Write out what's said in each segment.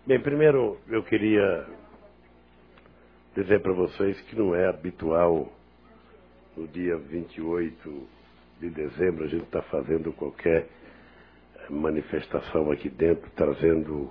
Bem, primeiro eu queria dizer para vocês que não é habitual no dia 28 de dezembro a gente estar fazendo qualquer manifestação aqui dentro, trazendo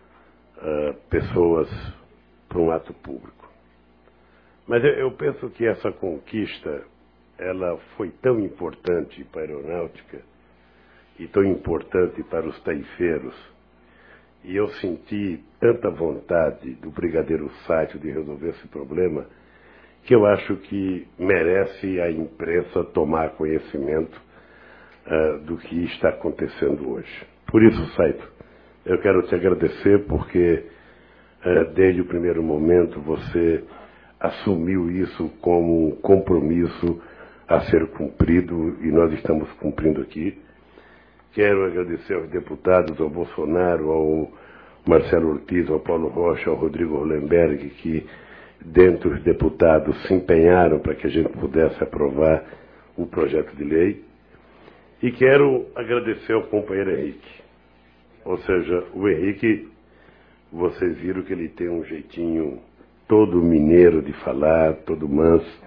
pessoas para um ato público. Mas eu penso que essa conquista, ela foi tão importante para a aeronáutica e tão importante para os taifeiros, e eu senti tanta vontade do Brigadeiro Sácio de resolver esse problema, que eu acho que merece a imprensa tomar conhecimento do que está acontecendo hoje. Por isso, Saito, eu quero te agradecer porque desde o primeiro momento você assumiu isso como um compromisso a ser cumprido e nós estamos cumprindo aqui. Quero agradecer aos deputados, ao Bolsonaro, ao Marcelo Ortiz, ao Paulo Rocha, ao Rodrigo Hollenberg, que, dentre os deputados, se empenharam para que a gente pudesse aprovar o projeto de lei. E quero agradecer ao companheiro Henrique. Ou seja, o Henrique, vocês viram que ele tem um jeitinho todo mineiro de falar, todo manso.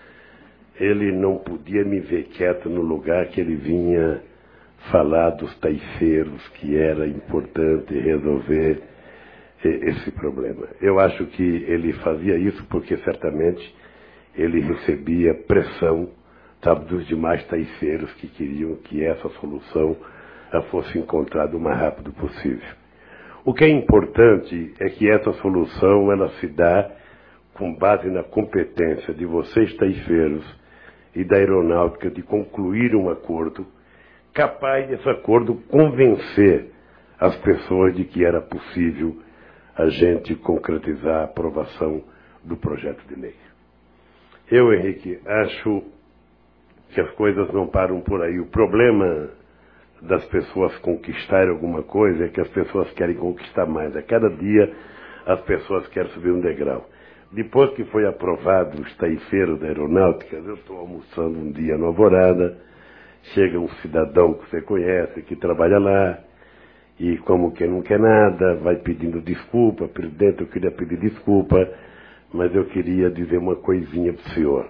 Ele não podia me ver quieto no lugar que ele vinha falar dos taifeiros, que era importante resolver esse problema. Eu acho que ele fazia isso porque certamente ele recebia pressão, sabe, dos demais taifeiros que queriam que essa solução fosse encontrada o mais rápido possível. O que é importante é que essa solução ela se dá com base na competência de vocês taifeiros e da aeronáutica de concluir um acordo capaz desse acordo convencer as pessoas de que era possível a gente concretizar a aprovação do projeto de lei. Eu, Henrique, acho que as coisas não param por aí. O problema das pessoas conquistarem alguma coisa é que as pessoas querem conquistar mais. A cada dia as pessoas querem subir um degrau. Depois que foi aprovado os taifeiros da aeronáutica, eu estou almoçando um dia no Alvorada, chega um cidadão que você conhece, que trabalha lá, e como que não quer nada, vai pedindo desculpa, presidente, eu queria pedir desculpa, mas eu queria dizer uma coisinha para o senhor.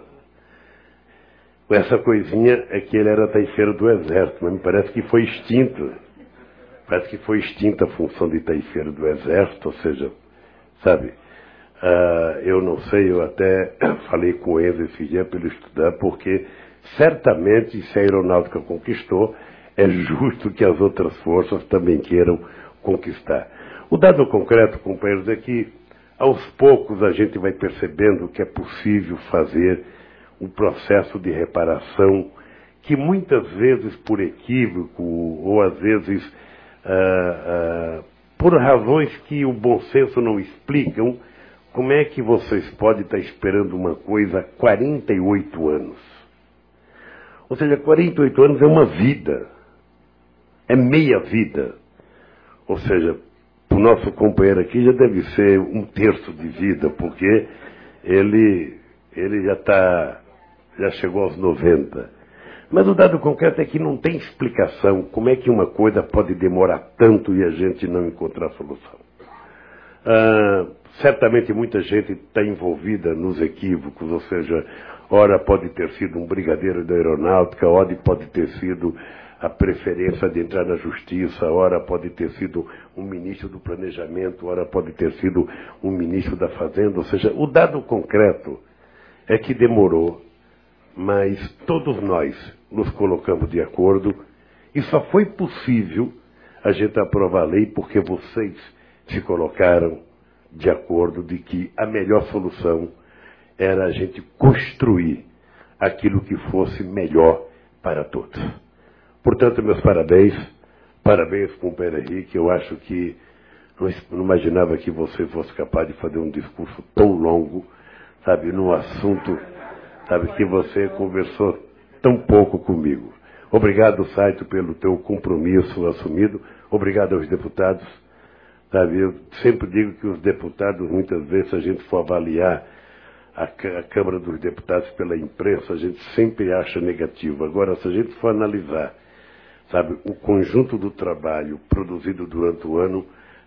Essa coisinha é que ele era taifeiro do Exército, mas me parece que foi extinto. Parece que foi extinta a função de taifeiro do Exército, ou seja, sabe, eu não sei, eu até falei com ele esse dia para ele estudar, porque certamente, se a aeronáutica conquistou, é justo que as outras forças também queiram conquistar. O dado concreto, companheiros, é que aos poucos a gente vai percebendo que é possível fazer um processo de reparação que muitas vezes por equívoco ou às vezes por razões que o bom senso não explicam, como é que vocês podem estar esperando uma coisa há 48 anos? Ou seja, 48 anos é uma vida, é meia vida. Ou seja, o nosso companheiro aqui já deve ser um terço de vida, porque ele já chegou aos 90. Mas o dado concreto é que não tem explicação como é que uma coisa pode demorar tanto e a gente não encontrar solução. Certamente muita gente está envolvida nos equívocos, ou seja, ora pode ter sido um brigadeiro da aeronáutica, ora pode ter sido a preferência de entrar na justiça, ora pode ter sido um ministro do planejamento, ora pode ter sido um ministro da fazenda, ou seja, o dado concreto é que demorou, mas todos nós nos colocamos de acordo e só foi possível a gente aprovar a lei porque vocês se colocaram de acordo de que a melhor solução era a gente construir aquilo que fosse melhor para todos. Portanto, meus parabéns, companheiro Henrique. Eu acho que não imaginava que você fosse capaz de fazer um discurso tão longo, sabe, num assunto, sabe, que você conversou tão pouco comigo. Obrigado, Saito, pelo teu compromisso assumido. Obrigado aos deputados. Sabe, eu sempre digo que os deputados, muitas vezes, se a gente for avaliar a Câmara dos Deputados pela imprensa, a gente sempre acha negativo. Agora, se a gente for analisar, sabe, o conjunto do trabalho produzido durante o ano,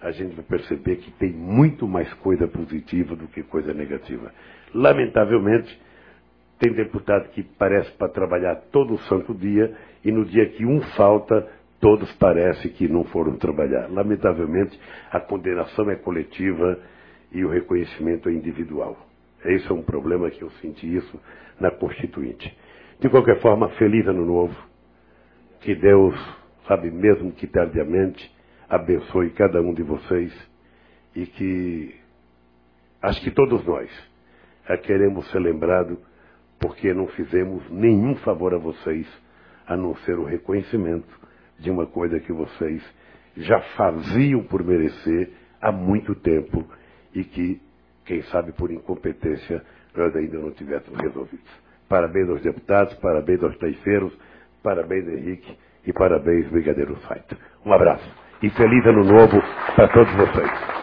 a gente vai perceber que tem muito mais coisa positiva do que coisa negativa. Lamentavelmente, tem deputado que parece para trabalhar todo o santo dia e no dia que um falta, todos parecem que não foram trabalhar. Lamentavelmente, a condenação é coletiva e o reconhecimento é individual. Esse é um problema que eu senti isso na Constituinte. De qualquer forma, feliz ano novo. Que Deus, sabe, mesmo que tardiamente, abençoe cada um de vocês e que acho que todos nós queremos ser lembrados porque não fizemos nenhum favor a vocês a não ser o reconhecimento de uma coisa que vocês já faziam por merecer há muito tempo e que, quem sabe por incompetência, nós ainda não tivéssemos resolvidos. Parabéns aos deputados, parabéns aos taifeiros, parabéns Henrique e parabéns Brigadeiro Saito. Um abraço e feliz ano novo para todos vocês.